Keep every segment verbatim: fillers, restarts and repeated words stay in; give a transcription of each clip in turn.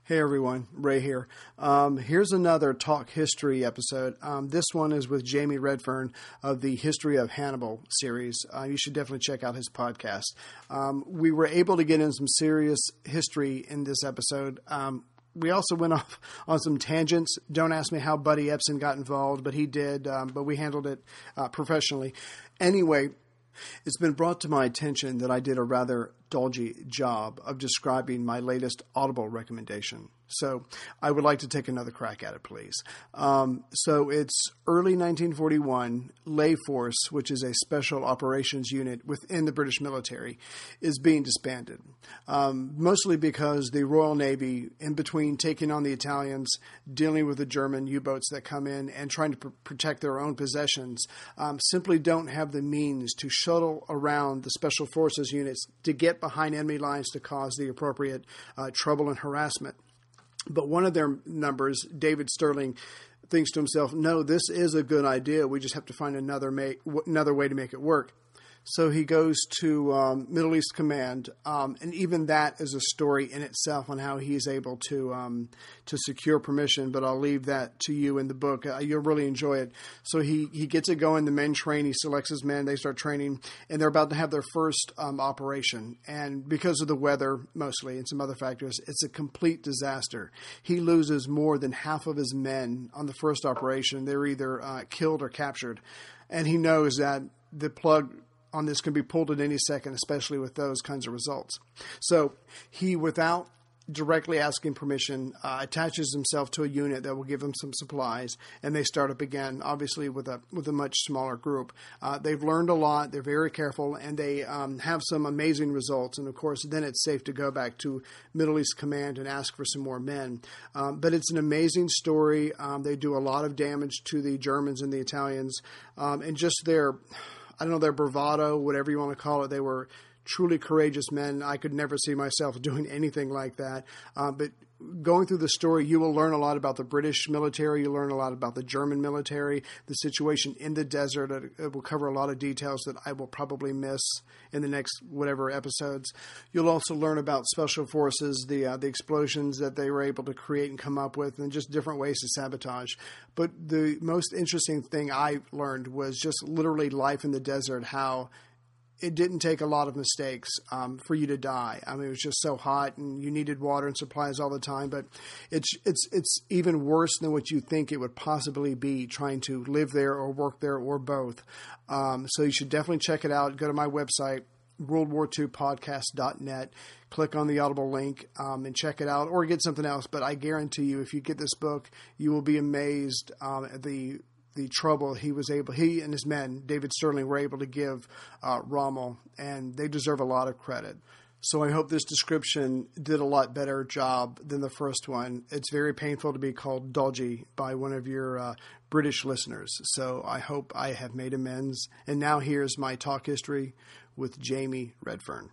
Hey everyone, Ray here. Um, here's another Talk History episode. Um, this one is with Jamie Redfern of the History of Hannibal series. Uh, you should definitely check out his podcast. Um, we were able to get in some serious history in this episode. Um, we also went off on some tangents. Don't ask me how Buddy Epson got involved, but he did, um, but we handled it uh, professionally. Anyway, it's been brought to my attention that I did a rather dodgy job of describing my latest Audible recommendation. So I would like to take another crack at it, please. Um, so it's early nineteen forty-one, Lay Force, which is a special operations unit within the British military, is being disbanded. Um, mostly because the Royal Navy, in between taking on the Italians, dealing with the German U-boats that come in and trying to pr- protect their own possessions, um, simply don't have the means to shuttle around the special forces units to get behind enemy lines to cause the appropriate uh, trouble and harassment. But one of their numbers, David Sterling, thinks to himself, no, this is a good idea. We just have to find another make, another way to make it work. So he goes to um, Middle East Command, um, and even that is a story in itself on how he's able to um, to secure permission, but I'll leave that to you in the book. Uh, you'll really enjoy it. So he, he gets it going, the men train, he selects his men, they start training, and they're about to have their first um, operation. And because of the weather, mostly, and some other factors, it's a complete disaster. He loses more than half of his men on the first operation. They're either uh, killed or captured. And he knows that the plug on this can be pulled at any second, especially with those kinds of results. So he, without directly asking permission, uh, attaches himself to a unit that will give him some supplies, and they start up again, obviously with a with a much smaller group. Uh, they've learned a lot, they're very careful, and they um, have some amazing results. And of course, then it's safe to go back to Middle East Command and ask for some more men. Um, but it's an amazing story. Um, they do a lot of damage to the Germans and the Italians, um, and just their... I don't know, their bravado, whatever you want to call it. They were truly courageous men. I could never see myself doing anything like that. Uh, but going through the story, you will learn a lot about the British military. You learn a lot about the German military, the situation in the desert. It, it will cover a lot of details that I will probably miss in the next whatever episodes. You'll also learn about special forces, the uh, the explosions that they were able to create and come up with, and just different ways to sabotage. But the most interesting thing I learned was just literally life in the desert, how it didn't take a lot of mistakes um, for you to die. I mean, it was just so hot, and you needed water and supplies all the time. But it's it's it's even worse than what you think it would possibly be trying to live there or work there or both. Um, so you should definitely check it out. Go to my website, world war two podcast dot net. Click on the Audible link um, and check it out, or get something else. But I guarantee you, if you get this book, you will be amazed um, at the the trouble he was able, he and his men, David Sterling, were able to give uh, Rommel, and they deserve a lot of credit. So I hope this description did a lot better job than the first one. It's very painful to be called dodgy by one of your uh, British listeners. So I hope I have made amends. And now here's my talk history with Jamie Redfern.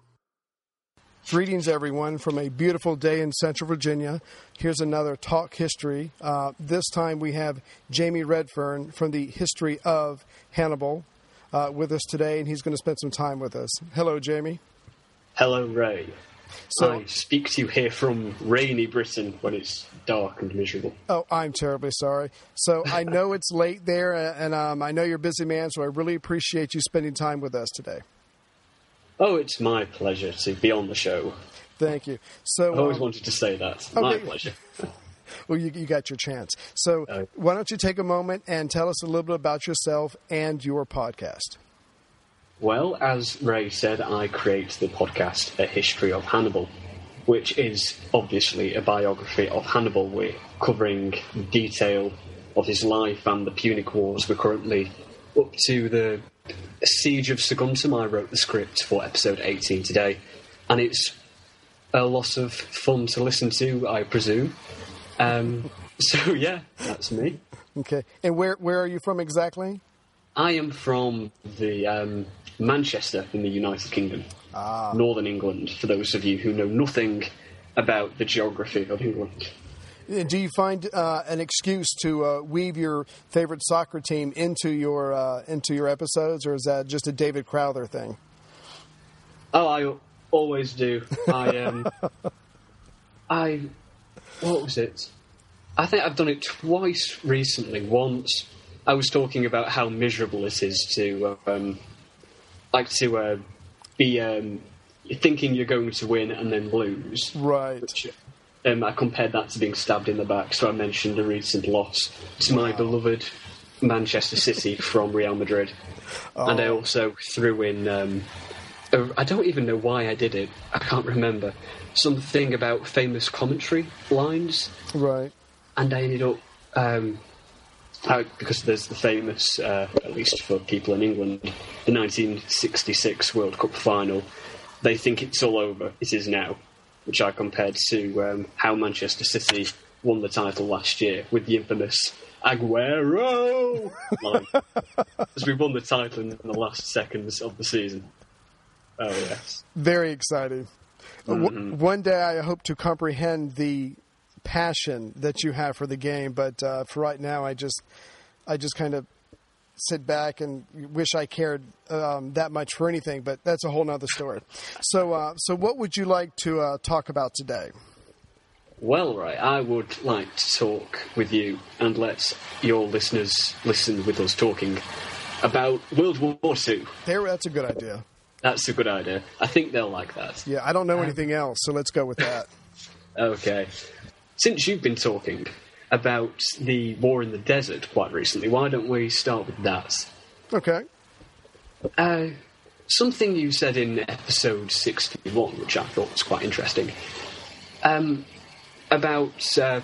Greetings, everyone, from a beautiful day in Central Virginia. Here's another Talk History. Uh, this time we have Jamie Redfern from the History of Hannibal uh, with us today, and he's going to spend some time with us. Hello, Jamie. Hello, Ray. So, I speak to you here from rainy Britain when it's dark and miserable. Oh, I'm terribly sorry. So I know it's late there, and um, I know you're a busy man, so I really appreciate you spending time with us today. Oh, it's my pleasure to be on the show. Thank you. So I always um, wanted to say that. okay. My pleasure. Well, you, you got your chance. So uh, why don't you take a moment and tell us a little bit about yourself and your podcast? Well, as Ray said, I create the podcast A History of Hannibal, which is obviously a biography of Hannibal. We're covering detail of his life and the Punic Wars. We're currently up to the Siege of Saguntum. I wrote the script for episode eighteen today, and it's a lot of fun to listen to, I presume. Um, so, yeah, that's me. Okay. And where where are you from exactly? I am from the um, Manchester in the United Kingdom, ah. Northern England, for those of you who know nothing about the geography of England. Do you find uh, an excuse to uh, weave your favorite soccer team into your uh, into your episodes, or is that just a David Crowther thing? Oh, I always do. I um, I what was it? I think I've done it twice recently. Once I was talking about how miserable it is to, um, like to uh, be um, thinking you're going to win and then lose. Right. Which, um, I compared that to being stabbed in the back. So I mentioned a recent loss to wow. my beloved Manchester City from Real Madrid, oh. and I also threw in. Um, a, I don't even know why I did it. I can't remember. Something about famous commentary lines. Right. And I ended up, um, I, because there's the famous, uh, at least for people in England, the nineteen sixty-six World Cup final. They think it's all over. It is now, which I compared to um, how Manchester City won the title last year with the infamous Aguero line, as we won the title in the last seconds of the season. Oh yes, very exciting. Mm-hmm. W- one day I hope to comprehend the passion that you have for the game, but uh, for right now, I just, I just kind of sit back and wish I cared um, that much for anything. But that's a whole nother story. So, uh, so what would you like to uh, talk about today? Well, right, I would like to talk with you and let your listeners listen with us talking about World War Two. There, that's a good idea. That's a good idea. I think they'll like that. Yeah, I don't know um, anything else, so let's go with that. Okay. Since you've been talking about the war in the desert quite recently, why don't we start with that? Okay. Uh, something you said in episode sixty-one, which I thought was quite interesting, um, about uh,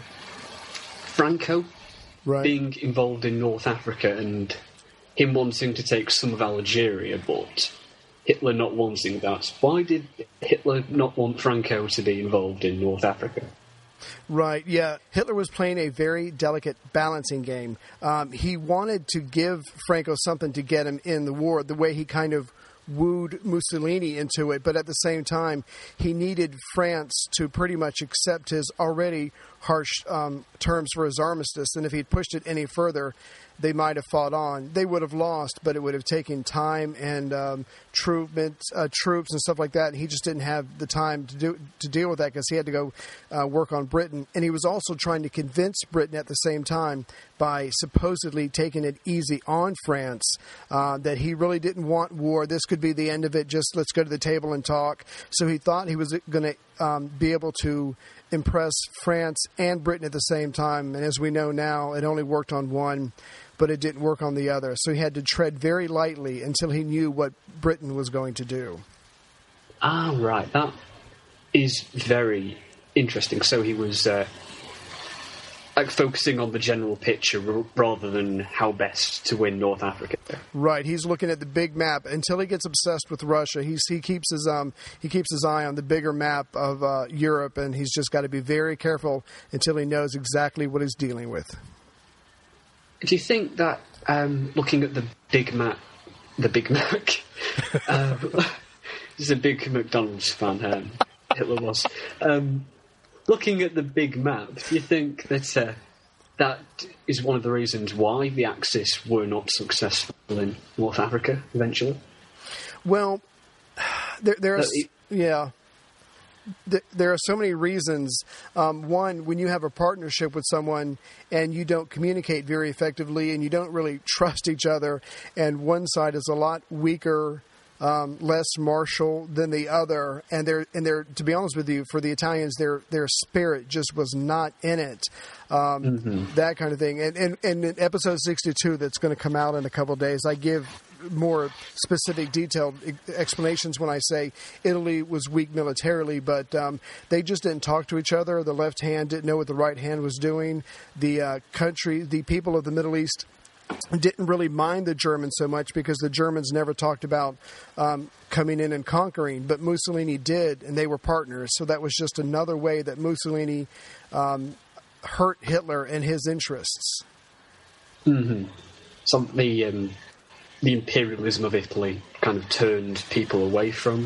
Franco right. being involved in North Africa and him wanting to take some of Algeria, but Hitler not wanting that. Why did Hitler not want Franco to be involved in North Africa? Right, yeah. Hitler was playing a very delicate balancing game. Um, he wanted to give Franco something to get him in the war, the way he kind of wooed Mussolini into it, but at the same time, he needed France to pretty much accept his already harsh um, terms for his armistice, and if he'd pushed it any further, they might have fought on. They would have lost, but it would have taken time and um, troop, uh, troops and stuff like that. And he just didn't have the time to do to deal with that because he had to go uh, work on Britain. And he was also trying to convince Britain at the same time by supposedly taking it easy on France uh, that he really didn't want war. This could be the end of it. Just let's go to the table and talk. So he thought he was going to um, be able to impress France and Britain at the same time. And as we know now, it only worked on one, but it didn't work on the other. So he had to tread very lightly until he knew what Britain was going to do. Ah, right. That is very interesting. So he was uh, like focusing on the general picture r- rather than how best to win North Africa. Right. He's looking at the big map until he gets obsessed with Russia. He's, he keeps his um he keeps his eye on the bigger map of uh, Europe, and he's just got to be very careful until he knows exactly what he's dealing with. Do you think that um, looking at the Big Mac, the Big Mac, uh, he's a big McDonald's fan, um, Hitler was. Um, looking at the big map, do you think that uh, that is one of the reasons why the Axis were not successful in North Africa eventually? Well, there, there's Uh, it- yeah. There are so many reasons. Um, one, when you have a partnership with someone and you don't communicate very effectively and you don't really trust each other, and one side is a lot weaker, um, less martial than the other, and they're and they're to be honest with you, for the Italians, their their spirit just was not in it. Um, mm-hmm. That kind of thing. And, and, and in episode sixty-two, that's going to come out in a couple of days, I give more specific, detailed explanations when I say Italy was weak militarily, but um, they just didn't talk to each other. The left hand didn't know what the right hand was doing. The uh, country, the people of the Middle East didn't really mind the Germans so much because the Germans never talked about um, coming in and conquering, but Mussolini did, and they were partners. So that was just another way that Mussolini um, hurt Hitler and his interests. Mm-hmm. So the um, the imperialism of Italy kind of turned people away from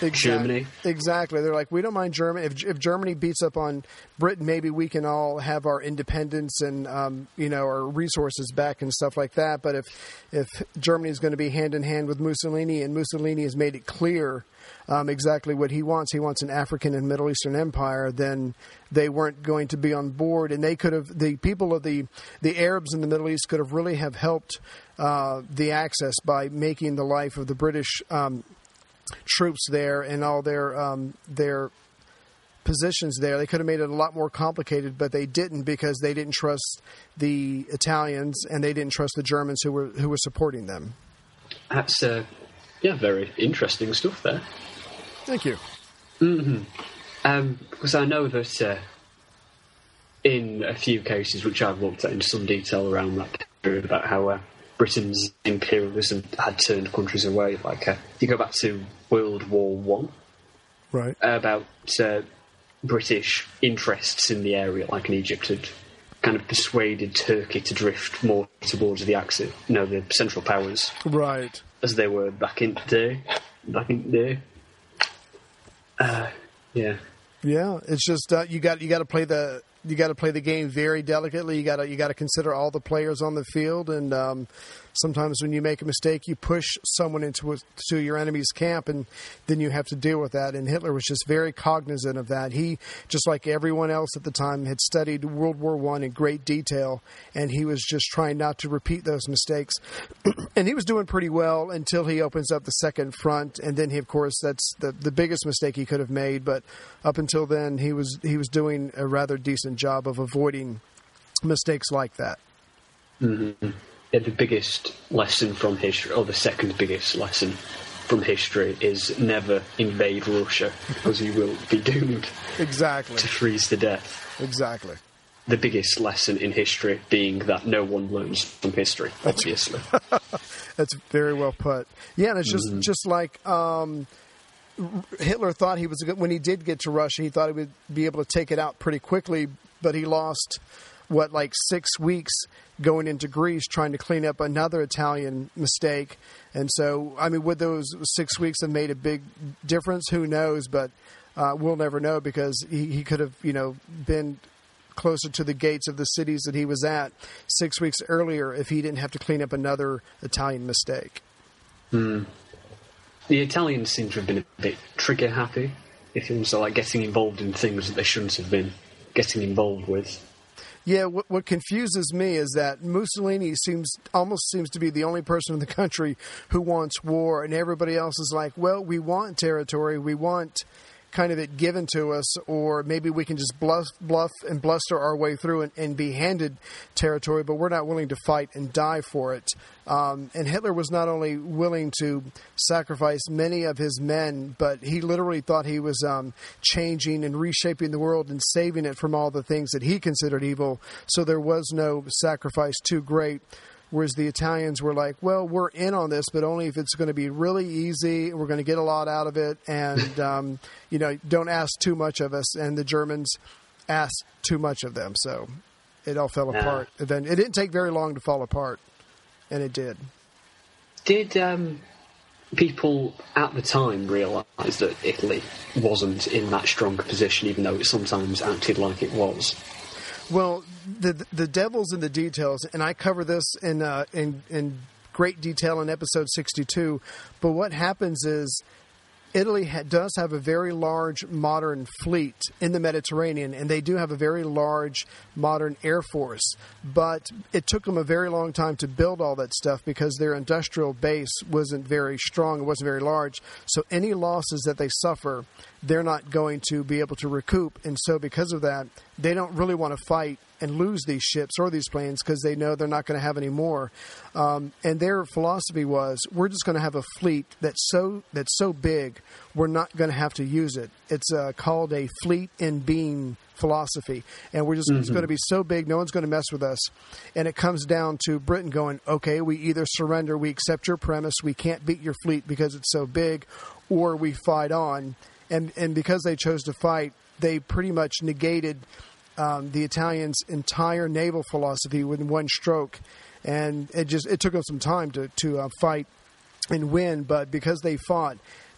exactly. Germany. Exactly. They're like, we don't mind Germany. If, if Germany beats up on Britain, maybe we can all have our independence and, um, you know, our resources back and stuff like that. But if, if Germany is going to be hand in hand with Mussolini, and Mussolini has made it clear um, exactly what he wants, he wants an African and Middle Eastern empire, then they weren't going to be on board. And they could have, the people of the, the Arabs in the Middle East could have really have helped uh, the Axis by making the life of the British um, troops there and all their um, their positions there. They could have made it a lot more complicated, but they didn't, because they didn't trust the Italians and they didn't trust the Germans who were who were supporting them. That's uh, yeah, very interesting stuff there. Thank you. Mm-hmm. Um, because I know that uh, in a few cases, which I've looked at in some detail around that period, about how uh, Britain's imperialism had turned countries away. Like, uh, you go back to World War One, right? About uh, British interests in the area, like in Egypt, had kind of persuaded Turkey to drift more towards the Axis, you know, the Central Powers, right, as they were back in the day. Back in the day, uh, yeah, yeah. It's just uh, you got you got to play the. You got to play the game very delicately. You got to you got to consider all the players on the field, and um, sometimes when you make a mistake, you push someone into a, to your enemy's camp, and then you have to deal with that. And Hitler was just very cognizant of that. He, just like everyone else at the time, had studied World War One in great detail, and he was just trying not to repeat those mistakes. And he was doing pretty well until he opens up the second front, and then he, of course, that's the the biggest mistake he could have made. But up until then, he was he was doing a rather decent job of avoiding mistakes like that. Mm-hmm. Yeah, the biggest lesson from history, or the second biggest lesson from history, is never invade Russia, because you will be doomed exactly to freeze to death. Exactly. The biggest lesson in history being that no one learns from history, obviously. That's very well put. Yeah, and it's just mm-hmm. just like um, Hitler thought he was, when he did get to Russia, he thought he would be able to take it out pretty quickly, but he lost, what, like six weeks going into Greece trying to clean up another Italian mistake. And so, I mean, would those six weeks have made a big difference? Who knows? But uh, we'll never know, because he, he could have, you know, been closer to the gates of the cities that he was at six weeks earlier if he didn't have to clean up another Italian mistake. Mm. The Italians seem to have been a bit trigger happy, if you want to, like getting involved in things that they shouldn't have been getting involved with. Yeah, what, what confuses me is that Mussolini seems almost seems to be the only person in the country who wants war, and everybody else is like, well, we want territory, we want kind of it given to us, or maybe we can just bluff, bluff and bluster our way through and, and be handed territory, but we're not willing to fight and die for it. Um, and Hitler was not only willing to sacrifice many of his men, but he literally thought he was um, changing and reshaping the world and saving it from all the things that he considered evil. So there was no sacrifice too great. Whereas the Italians were like, well, we're in on this, but only if it's going to be really easy. We're going to get a lot out of it. And, um, you know, don't ask too much of us. And the Germans asked too much of them. So it all fell yeah. apart. And then it didn't take very long to fall apart. And it did. Did um, people at the time realise that Italy wasn't in that strong a position, even though it sometimes acted like it was? Well, the the devil's in the details, and I cover this in uh, in in great detail in episode sixty-two. But what happens is Italy ha- does have a very large modern fleet in the Mediterranean, and they do have a very large modern air force. But it took them a very long time to build all that stuff because their industrial base wasn't very strong, it wasn't very large. So any losses that they suffer, they're not going to be able to recoup. And so because of that, they don't really want to fight and lose these ships or these planes because they know they're not going to have any more. Um, and their philosophy was, we're just going to have a fleet that's so that's so big, we're not going to have to use it. It's uh, called a fleet in being philosophy. And we're just mm-hmm. it's going to be so big, no one's going to mess with us. And it comes down to Britain going, okay, we either surrender, we accept your premise, we can't beat your fleet because it's so big, or we fight on. And and because they chose to fight, they pretty much negated um, the Italians' entire naval philosophy with one stroke. And it just it took them some time to to uh, fight and win. But because they fought,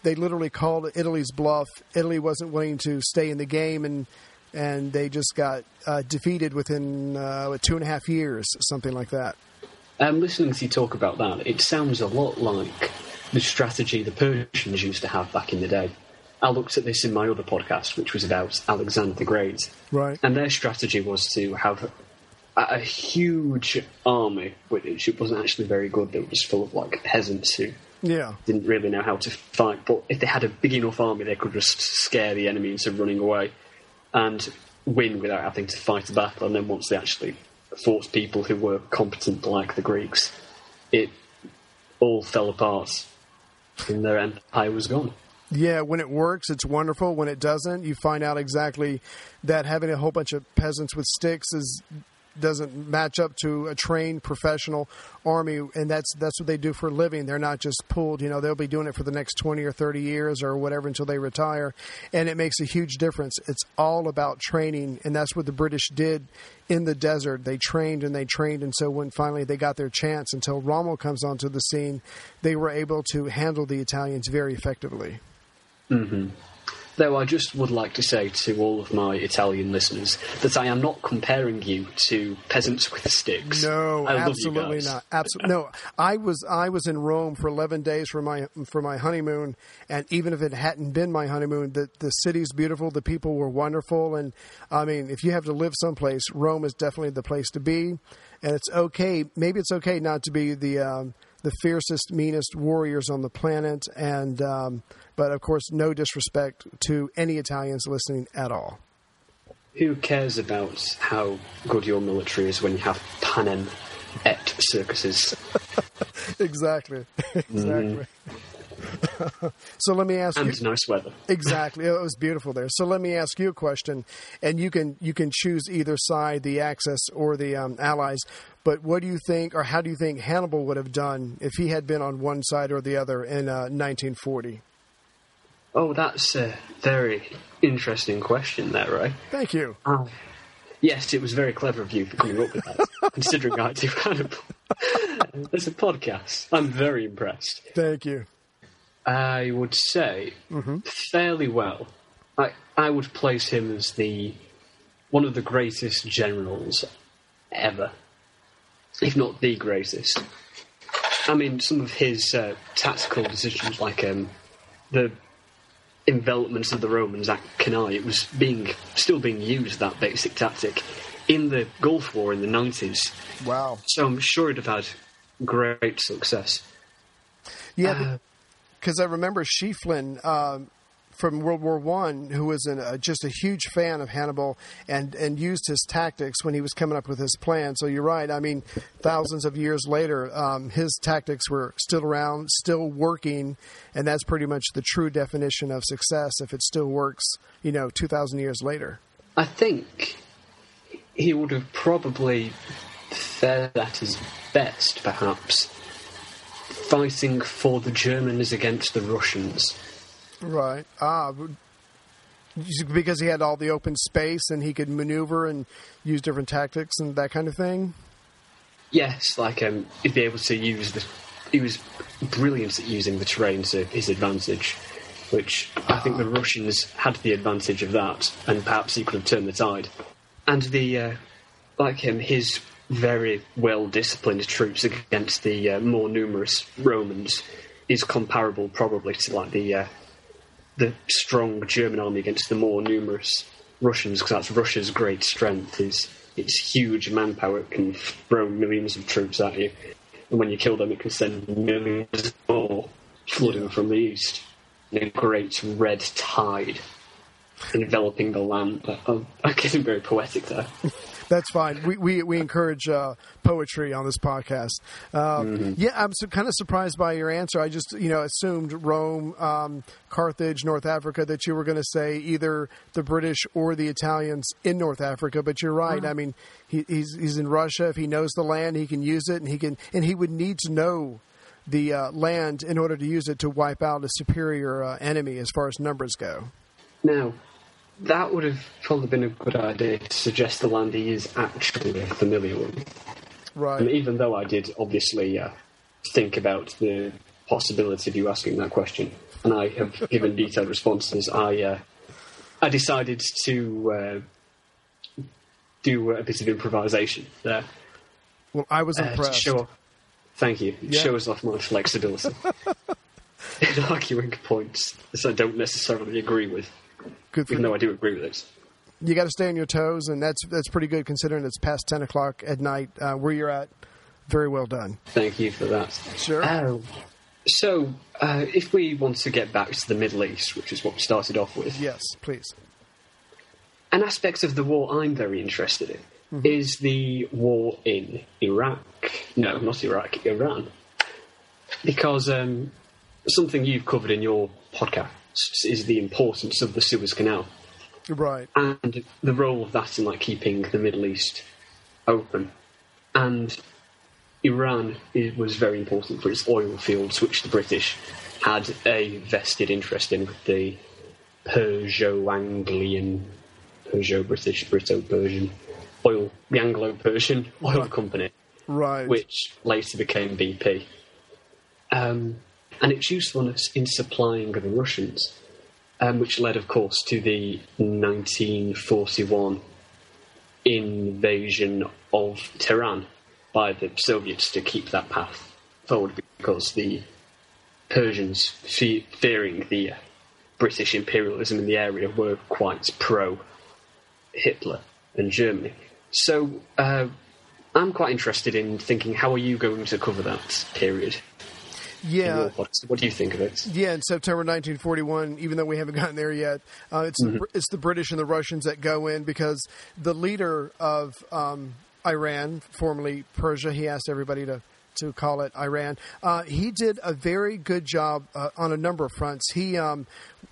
they literally called Italy's bluff. Italy wasn't willing to stay in the game, and and they just got uh, defeated within uh, what, two and a half years, something like that. Um, listening to you talk about that, it sounds a lot like the strategy the Persians used to have back in the day. I looked at this in my other podcast, which was about Alexander the Great. Right. And their strategy was to have a, a huge army, which it wasn't actually very good. They were just full of, like, peasants who yeah. didn't really know how to fight. But if they had a big enough army, they could just scare the enemy into running away and win without having to fight a battle. And then once they actually fought people who were competent like the Greeks, it all fell apart and their empire was gone. Yeah, when it works, it's wonderful. When it doesn't, you find out exactly that having a whole bunch of peasants with sticks is doesn't match up to a trained professional army, and that's that's what they do for a living. They're not just pulled, you know, they'll be doing it for the next twenty or thirty years or whatever until they retire, and it makes a huge difference. It's all about training, and that's what the British did in the desert. They trained and they trained, and so when finally they got their chance, until Rommel comes onto the scene, they were able to handle the Italians very effectively. Mm-hmm. Though I just would like to say to all of my Italian listeners that I am not comparing you to peasants with sticks. No, I absolutely not. Absolutely no. I was I was in Rome for eleven days for my for my honeymoon, and even if it hadn't been my honeymoon, the the city's beautiful, the people were wonderful, and I mean, if you have to live someplace, Rome is definitely the place to be. And it's okay. Maybe it's okay not to be the um, the fiercest, meanest warriors on the planet, and um, but of course, no disrespect to any Italians listening at all. Who cares about how good your military is when you have panem et circuses? Exactly. Exactly. Mm. So let me ask and you. And nice weather. Exactly. It was beautiful there. So let me ask you a question, and you can you can choose either side, the Axis or the um, Allies. But what do you think, or how do you think Hannibal would have done if he had been on one side or the other in uh, nineteen forty? Oh, that's a very interesting question there, Ray. Thank you. Oh. Yes, it was very clever of you for coming up with that, considering I do Hannibal. It's a podcast. I'm very impressed. Thank you. I would say mm-hmm. fairly well. I I would place him as the one of the greatest generals ever, if not the greatest. I mean, some of his uh, tactical decisions, like um, the envelopment of the Romans at Cannae, it was being still being used, that basic tactic, in the Gulf War in the nineties. Wow. So I'm sure it'd have had great success. Yeah, because uh, I remember Schieffelin um, from World War One, who was an, uh, just a huge fan of Hannibal and, and used his tactics when he was coming up with his plan. So you're right. I mean, thousands of years later, um, his tactics were still around, still working, and that's pretty much the true definition of success if it still works, you know, two thousand years later. I think he would have probably fared at his best, perhaps, fighting for the Germans against the Russians. Right. Ah, because he had all the open space and he could maneuver and use different tactics and that kind of thing? Yes, like um, he'd be able to use the... He was brilliant at using the terrain to his advantage, which I think the Russians had the advantage of that, and perhaps he could have turned the tide. And the... Uh, like him, his very well-disciplined troops against the uh, more numerous Romans is comparable probably to like the... Uh, the strong German army against the more numerous Russians, because that's Russia's great strength, is its huge manpower. It can throw millions of troops at you, and when you kill them it can send millions more flooding yeah. from the east in a great red tide enveloping the land. I'm, I'm getting very poetic there. That's fine. We we, we encourage uh, poetry on this podcast. Uh, mm-hmm. Yeah, I'm so, kind of surprised by your answer. I just, you know, assumed Rome, um, Carthage, North Africa, that you were going to say either the British or the Italians in North Africa. But you're right. Mm-hmm. I mean, he, he's he's in Russia. If he knows the land, he can use it, and he can and he would need to know the uh, land in order to use it to wipe out a superior uh, enemy as far as numbers go. Now, that would have probably been a good idea to suggest the land he is actually familiar with. Right. And even though I did obviously uh, think about the possibility of you asking that question, and I have given detailed responses, I uh, I decided to uh, do a bit of improvisation there. Well, I was impressed. Uh, to show off, thank you. It yeah. shows off my flexibility in arguing points that I don't necessarily agree with, Good for even you. though I do agree with it. You got to stay on your toes, and that's that's pretty good considering it's past ten o'clock at night uh, where you're at. Very well done. Thank you for that. Sure. Uh, so, uh, if we want to get back to the Middle East, which is what we started off with, Yes, please. an aspect of the war I'm very interested in mm-hmm. is the war in Iraq. No, not Iraq, Iran. Because um, something you've covered in your podcast is the importance of the Suez Canal. Right. And the role of that in like keeping the Middle East open. And Iran it was very important for its oil fields, which the British had a vested interest in with the Perso-Anglian, Perso-British, Brito-Persian oil, the Anglo-Persian oil right. company, right. which later became B P. Um, and its usefulness in supplying the Russians, um, which led, of course, to the nineteen forty-one invasion of Tehran by the Soviets to keep that path forward, because the Persians, fe- fearing the uh, British imperialism in the area, were quite pro-Hitler and Germany. So uh, I'm quite interested in thinking, how are you going to cover that period? Yeah. What do you think of it? Yeah, in September nineteen forty-one, even though we haven't gotten there yet, uh, it's, mm-hmm. the, it's the British and the Russians that go in, because the leader of um, Iran, formerly Persia, he asked everybody to, to call it Iran, uh, he did a very good job uh, on a number of fronts. He... Um,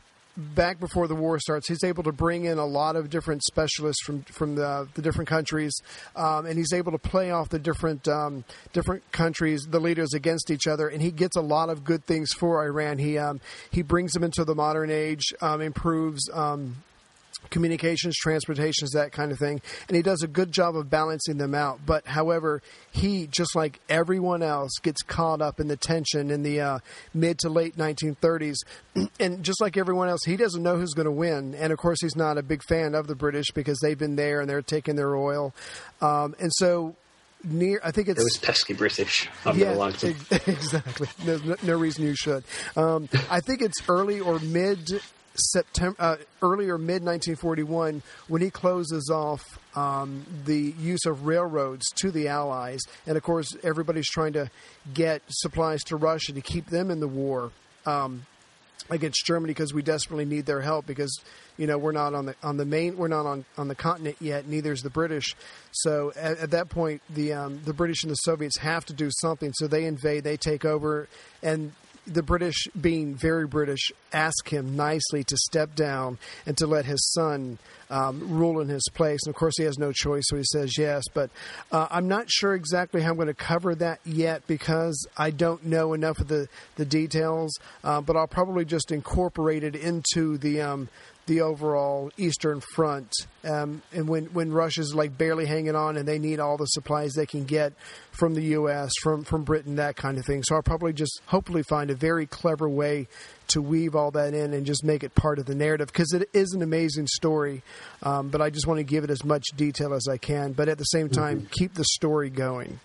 Back before the war starts, he's able to bring in a lot of different specialists from from the, the different countries, um, and he's able to play off the different um, different countries, the leaders against each other, and he gets a lot of good things for Iran. He um, he brings them into the modern age, um, improves um, communications, transportations, that kind of thing, and he does a good job of balancing them out. But however, he, just like everyone else, gets caught up in the tension in the uh, mid to late nineteen thirties, and just like everyone else, he doesn't know who's going to win. And of course, he's not a big fan of the British because they've been there and they're taking their oil, um, and so. Near, I think it's it was pesky British. I've yeah, never liked them. Exactly. No, no, no reason you should. Um, I think it's early or mid September, uh, early or mid nineteen forty-one, when he closes off um, the use of railroads to the Allies, and of course everybody's trying to get supplies to Russia to keep them in the war um, against Germany, because we desperately need their help, because you know we're not on the on the main we're not on, on the continent yet, neither is the British. So at, at that point, the um, the British and the Soviets have to do something. So they invade, they take over, and the British, being very British, ask him nicely to step down and to let his son um, rule in his place. And, of course, he has no choice, so he says yes. But uh, I'm not sure exactly how I'm going to cover that yet, because I don't know enough of the, the details. Uh, but I'll probably just incorporate it into the um, the overall Eastern Front. Um, and when, when Russia's like barely hanging on and they need all the supplies they can get from the U S, from, from Britain, that kind of thing. So I'll probably just hopefully find a very clever way to weave all that in and just make it part of the narrative, because it is an amazing story. Um, but I just want to give it as much detail as I can, but at the same time, mm-hmm. keep the story going.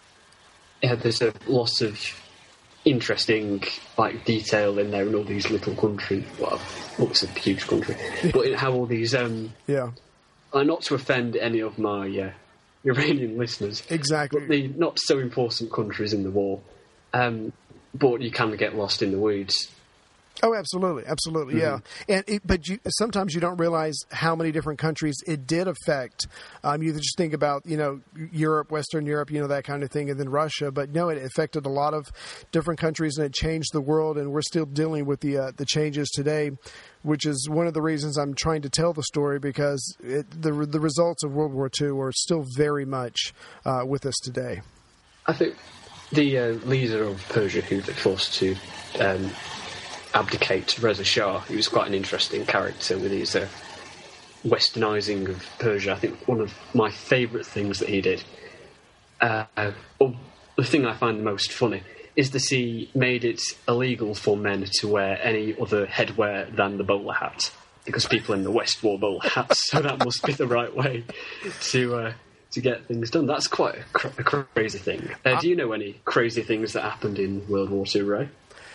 Yeah, there's a lot of interesting like detail in there in all these little countries. Well, oh, it's a huge country, but in how all these um yeah, uh, not to offend any of my uh, Iranian listeners, exactly, but the not so important countries in the war, um, but you can get lost in the weeds. Oh, absolutely, absolutely, mm-hmm. yeah. And it, but you, sometimes you don't realize how many different countries it did affect. Um, you just think about, you know, Europe, Western Europe, you know, that kind of thing, and then Russia. But no, it affected a lot of different countries, and it changed the world. And we're still dealing with the uh, the changes today, which is one of the reasons I'm trying to tell the story, because it, the the results of World War Two are still very much uh, with us today. I think the uh, leader of Persia, who they forced to Um, abdicate, Reza Shah, he was quite an interesting character with his uh, westernising of Persia. I think one of my favourite things that he did, uh, or the thing I find the most funny, is that he made it illegal for men to wear any other headwear than the bowler hat, because people in the West wore bowler hats, so that must be the right way to uh, to get things done. That's quite a, cr- a crazy thing. Uh, do you know any crazy things that happened in World War Two, Ray?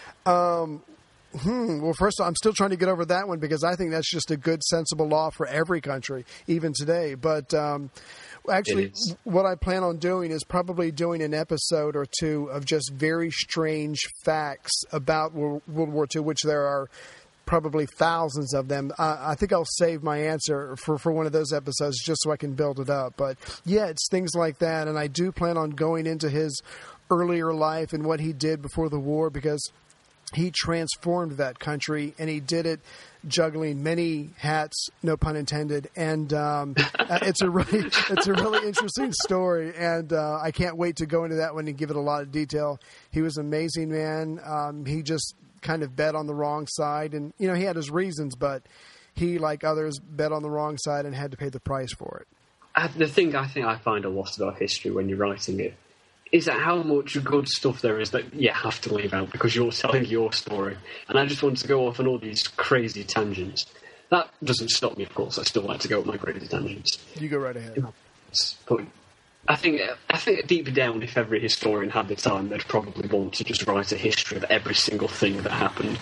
Um, hmm, well, first of all, I'm still trying to get over that one because I think that's just a good, sensible law for every country, even today. But um, actually, what I plan on doing is probably doing an episode or two of just very strange facts about World War Two, which there are probably thousands of them. Uh, I think I'll save my answer for, for one of those episodes just so I can build it up. But yeah, it's things like that. And I do plan on going into his earlier life and what he did before the war, because he transformed that country, and he did it juggling many hats, no pun intended. And um, it's a really, it's a really interesting story, and uh, I can't wait to go into that one and give it a lot of detail. He was an amazing man. Um, he just kind of bet on the wrong side, and you know, he had his reasons, but he, like others, bet on the wrong side and had to pay the price for it. Uh, the thing I think I find a lot about history when you're writing it is that how much good stuff there is that you have to leave out because you're telling your story. And I just want to go off on all these crazy tangents. That doesn't stop me, of course. I still like to go on my crazy tangents. You go right ahead. But I think, I think deep down, if every historian had the time, they'd probably want to just write a history of every single thing that happened.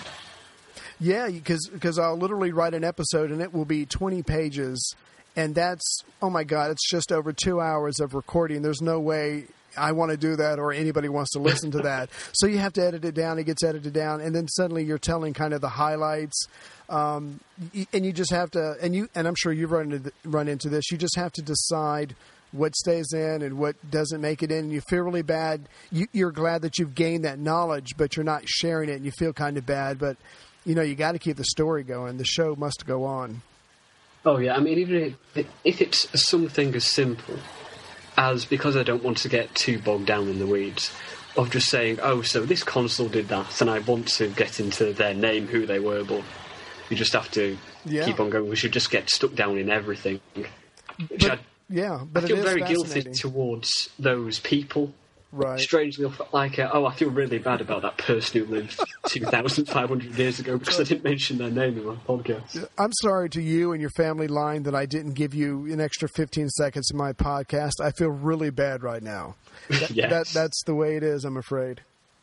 Yeah, because because I'll literally write an episode and it will be twenty pages. And that's, oh my God, it's just over two hours of recording. There's no way I want to do that or anybody wants to listen to that. So you have to edit it down. It gets edited down. And then suddenly you're telling kind of the highlights. Um, and you just have to, and you, and I'm sure you've run into, run into this. You just have to decide what stays in and what doesn't make it in. And you feel really bad. You, you're glad that you've gained that knowledge, but you're not sharing it and you feel kind of bad. But, you know, you got to keep the story going. The show must go on. Oh, yeah. I mean, even if, if it's something as simple as, because I don't want to get too bogged down in the weeds, of just saying, oh, so this console did that, and I want to get into their name, who they were, but you just have to yeah. keep on going. We should just get stuck down in everything. Which but, I, yeah, but I feel it is very guilty towards those people. Right. Strangely, like, uh, oh, I feel really bad about that person who lived two thousand five hundred years ago because I didn't mention their name in my podcast. I'm sorry to you and your family line that I didn't give you an extra fifteen seconds in my podcast. I feel really bad right now. That, yes. that, that's the way it is, I'm afraid.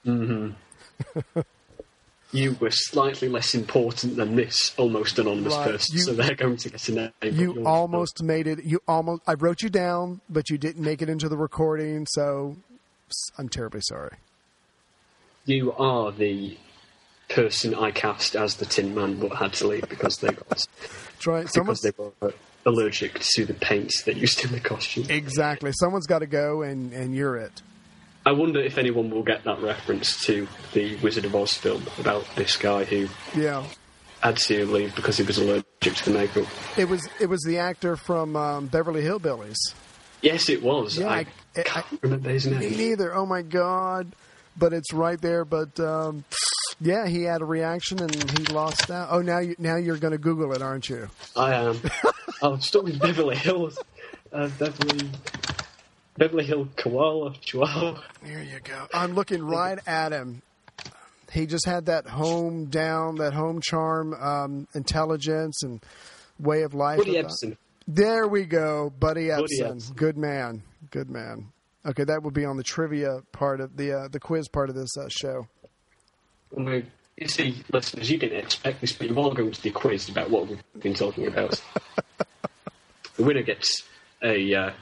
Mm-hmm. You were slightly less important than this almost anonymous right. person, you, so they're going to get a name. You almost not. made it. You almost. I wrote you down, but you didn't make it into the recording, so I'm terribly sorry. You are the person I cast as the Tin Man, but had to leave because they got Try, because someone's, they were allergic to the paint they used in the costume. Exactly. Someone's got to go, and, and you're it. I wonder if anyone will get that reference to the Wizard of Oz film about this guy who yeah. had to leave because he was allergic to the makeup. It was it was the actor from um, Beverly Hillbillies. Yes, it was. Yeah, I, I can't I, remember his name. Me neither. Oh, my God. But it's right there. But, um, yeah, he had a reaction and he lost out. Oh, now, you, now you're going to Google it, aren't you? I am. I'm stuck with Beverly Hills. Uh, Beverly... Beverly Hill Koala, Chihuahua. There you go. I'm looking right at him. He just had that home down, that home charm, um, intelligence, and way of life. Buddy Ebsen. There we go, Buddy Ebsen. Buddy Ebsen. Good man. Good man. Okay, that would be on the trivia part of the uh, the quiz part of this uh, show. Well, you see, listeners, you didn't expect this, but you're all going to be quizzed about what we've been talking about. The winner gets a... Uh,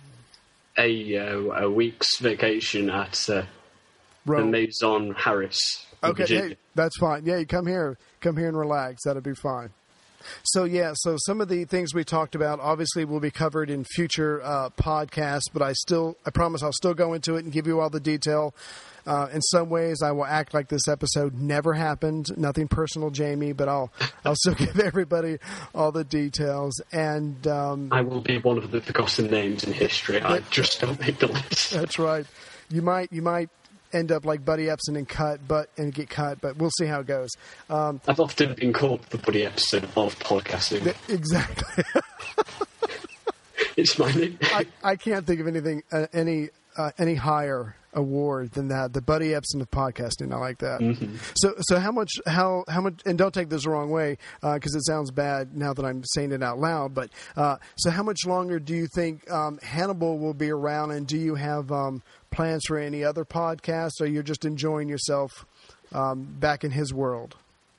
A, uh, a week's vacation at uh, the Maison Harris. Okay, hey, that's fine. Yeah, you come here, come here and relax. That'll be fine. So yeah, so some of the things we talked about obviously will be covered in future uh, podcasts, but I still, I promise, I'll still go into it and give you all the detail. Uh, in some ways, I will act like this episode never happened. Nothing personal, Jamie, but I'll I'll still give everybody all the details. And um, I will be one of the forgotten names in history. I just don't make the list. That's right. You might you might end up like Buddy Ebsen and cut, but and get cut, but we'll see how it goes. Um, I've often been called the Buddy Ebsen of podcasting. Exactly. It's my name. I, I can't think of anything uh, any. uh, any higher award than that. The Buddy Epson of podcasting. I like that. Mm-hmm. So, so how much, how, how much, and don't take this the wrong way, because uh, it sounds bad now that I'm saying it out loud, but, uh, so how much longer do you think, um, Hannibal will be around, and do you have, um, plans for any other podcasts, or you're just enjoying yourself, um, back in his world?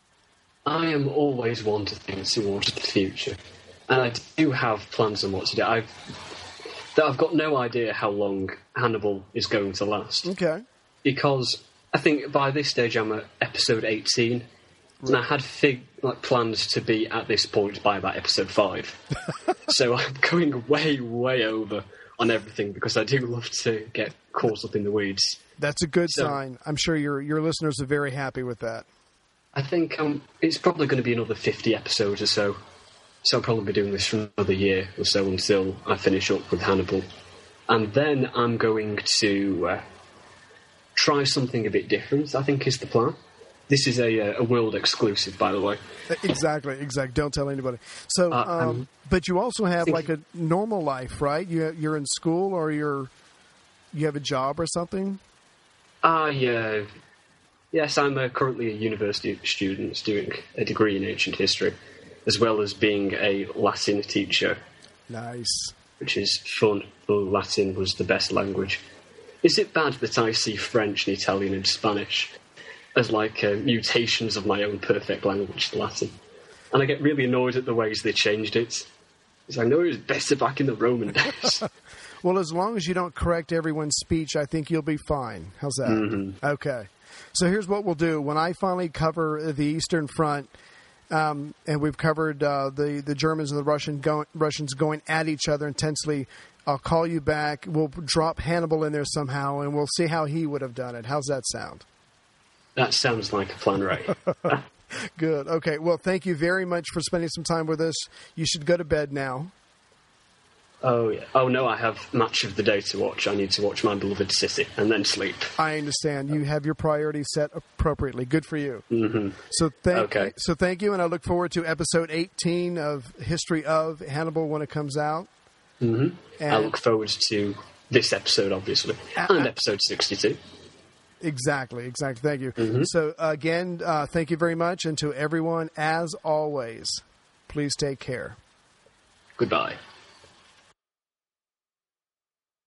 I am always wanting things towards the future, and I do have plans on what to do. I've, I've got no idea how long Hannibal is going to last. Okay. Because I think by this stage I'm at episode eighteen, right. And I had fig- like plans to be at this point by about episode five. So I'm going way, way over on everything because I do love to get caught up in the weeds. That's a good so, sign. I'm sure your your listeners are very happy with that. I think um, it's probably going to be another fifty episodes or so. So I'll probably be doing this for another year or so until I finish up with Hannibal. And then I'm going to uh, try something a bit different, I think is the plan. This is a, a world exclusive, by the way. Exactly, exactly. Don't tell anybody. So, uh, um, but you also have thinking, like a normal life, right? You, you're in school, or you're you have a job or something? Ah, uh, yeah. Yes, I'm uh, currently a university student doing a degree in ancient history, as well as being a Latin teacher. Nice. Which is fun. Latin was the best language. Is it bad that I see French and Italian and Spanish as like uh, mutations of my own perfect language, Latin? And I get really annoyed at the ways they changed it. Because I know it was better back in the Roman days. Well, as long as you don't correct everyone's speech, I think you'll be fine. How's that? Mm-hmm. Okay. So here's what we'll do. When I finally cover the Eastern Front, Um, and we've covered uh, the, the Germans and the Russian go- Russians going at each other intensely, I'll call you back. We'll drop Hannibal in there somehow, and we'll see how he would have done it. How's that sound? That sounds like a plan, Ray. Good. Okay. Well, thank you very much for spending some time with us. You should go to bed now. Oh, yeah. Oh, no, I have Match of the Day to watch. I need to watch My Beloved City and then sleep. I understand. You have your priorities set appropriately. Good for you. Mm-hmm. So thank, okay. so thank you, and I look forward to episode eighteen of History of Hannibal when it comes out. Mm-hmm. And I look forward to this episode, obviously, uh, and episode sixty-two. Exactly, exactly. Thank you. Mm-hmm. So, again, uh, thank you very much, and to everyone, as always, please take care. Goodbye.